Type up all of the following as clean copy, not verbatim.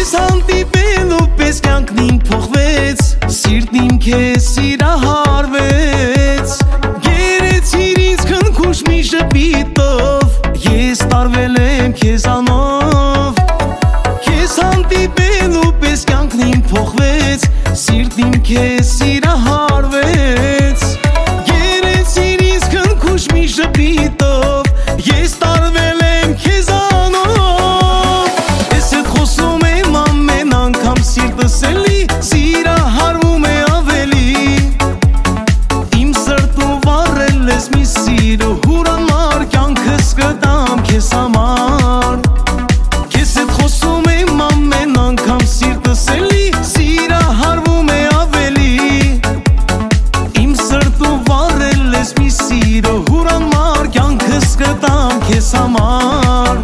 Քեզ հանդիպելու պես կյանքն իմ փոխվեց, սիրտն իմ քեզ սիրահարվեց, գերեցիր ինձ քնքուշ մի ժպիտով, ես տարվել եմ քեզանով, քեզ հանդիպելու պես կյանքն իմ փոխվեց, սիրտն իմ քեզ սիրահարվեց, գերեցիր ինձ քնքուշ մի ժպիտով, ես տարվել եմ քեզանով, ես հետ խոսում եմ ամեն անգամ սիրտս էլի սիրահարվում է ավելի, իմ սրտում վառել ես մի սիրո հուրանար, կյանքս կտամ քեզ համար, ես հետ խոսում եմ ամեն անգամ սիրտս էլի սիրահարվում է ավելի, իմ սրտում վառել ես մի սիրո հուրանար, կյանքս կտամ քեզ համար.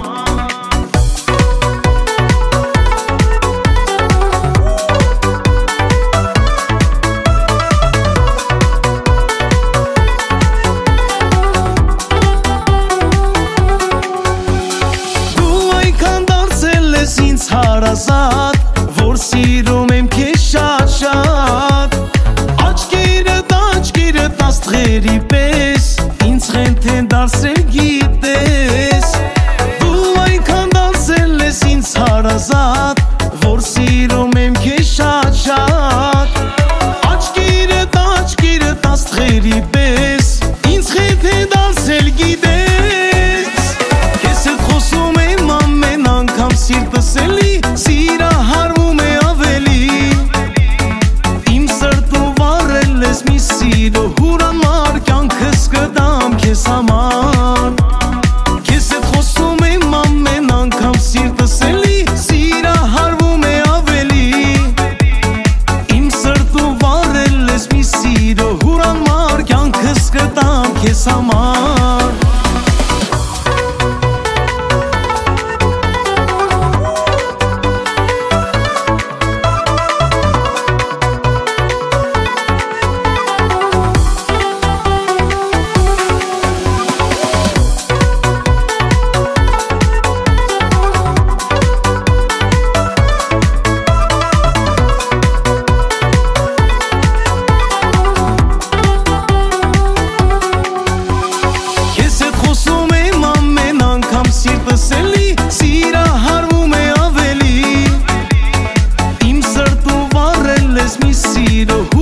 Հարազատ, որ սիրում եմ քեզ շատ-շատ, աչքերդ աստղերի պես, ինձ խենթ են դարձրել գիտես, դու այնքան դարձել ես ինձ հարազատ, որ սիրում եմ քեզ շատ-շատ, աչքերդ աստղերի պես, ինձ խենթ են դարձրել գիտես, քեզ հետ խոսում եմ ամեն անգամ սիրտս էլի սիրահարվում է ավելի, իմ սրտում վառել ես մի սիրո հուրանար, կյանքս կտամ քեզ համար, քեզ հետ խոսում եմ ամեն անգամ սիրտս էլի սիրահարվում է ավելի, իմ սրտում վառել ես մի սիրո հուրանար, կյանքս կտամ քեզ համար. Սիրտս էլի սիրահարվում է ավելի, իմ սրտում վառել ես մի սիրո